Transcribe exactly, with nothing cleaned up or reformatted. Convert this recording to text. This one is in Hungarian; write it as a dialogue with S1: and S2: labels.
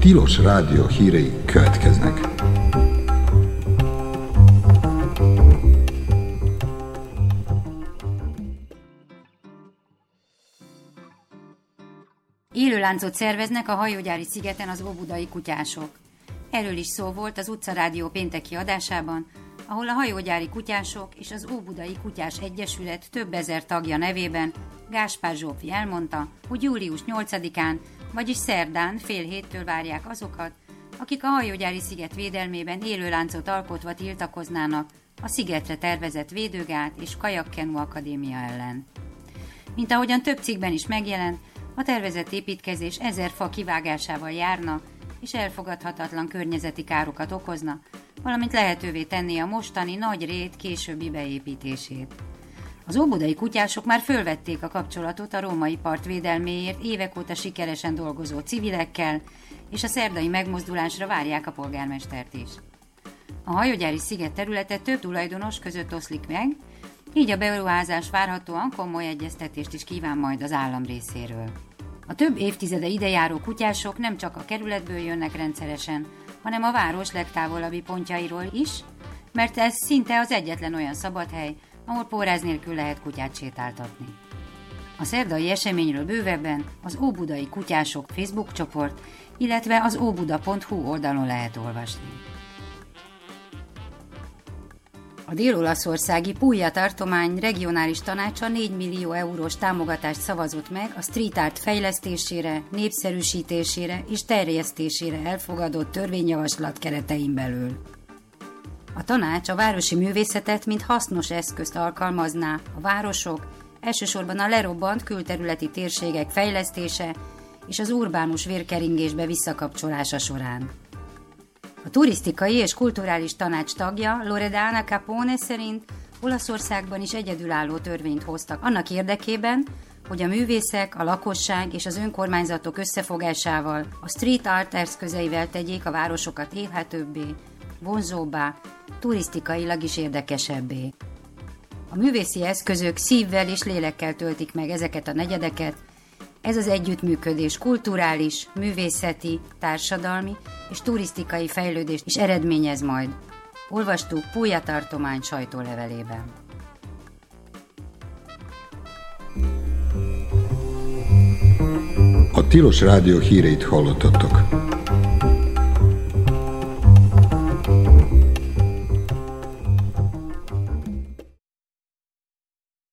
S1: Tilos Rádió hírei következnek.
S2: Élőláncot szerveznek a hajógyári szigeten az óbudai kutyások. Erről is szó volt az Utcarádió pénteki adásában, ahol a hajógyári kutyások és az Óbudai Kutyás Egyesület több ezer tagja nevében Gáspár Zsófi elmondta, hogy július nyolcadikán, vagyis szerdán fél héttől várják azokat, akik a hajógyári sziget védelmében élőláncot alkotva tiltakoznának a szigetre tervezett védőgát és kajakkenu akadémia ellen. Mint ahogyan több cikkben is megjelent, a tervezett építkezés ezer fa kivágásával járna, és elfogadhatatlan környezeti károkat okozna, valamint lehetővé tenné a mostani nagy rét későbbi beépítését. Az óbudai kutyások már fölvették a kapcsolatot a római part védelméért évek óta sikeresen dolgozó civilekkel, és a szerdai megmozdulásra várják a polgármestert is. A hajógyári sziget területe több tulajdonos között oszlik meg, így a beruházás várhatóan komoly egyeztetést is kíván majd az állam részéről. A több évtizede idejáró kutyások nem csak a kerületből jönnek rendszeresen, hanem a város legtávolabbi pontjairól is, mert ez szinte az egyetlen olyan szabadhely, ahol póráz nélkül lehet kutyát sétáltatni. A szerdai eseményről bővebben az Óbudai Kutyások Facebook csoport, illetve az óbuda pont hu oldalon lehet olvasni. A dél-olaszországi Puglia tartomány regionális tanácsa négy millió eurós támogatást szavazott meg a street art fejlesztésére, népszerűsítésére és terjesztésére elfogadott törvényjavaslat keretein belül. A tanács a városi művészetet mint hasznos eszközt alkalmazná a városok, elsősorban a lerobbant külterületi térségek fejlesztése és az urbánus vérkeringésbe visszakapcsolása során. A turisztikai és kulturális tanács tagja Loredana Capone szerint Olaszországban is egyedülálló törvényt hoztak annak érdekében, hogy a művészek, a lakosság és az önkormányzatok összefogásával, a street art eszközeivel tegyék a városokat élhetőbbé, vonzóbbá, turisztikailag is érdekesebbé. A művészi eszközök szívvel és lélekkel töltik meg ezeket a negyedeket, ez az együttműködés kulturális, művészeti, társadalmi és turisztikai fejlődést is eredményez majd. Olvastuk Puglia tartomány sajtólevelében.
S1: A Tilos Rádió híreit hallottatok.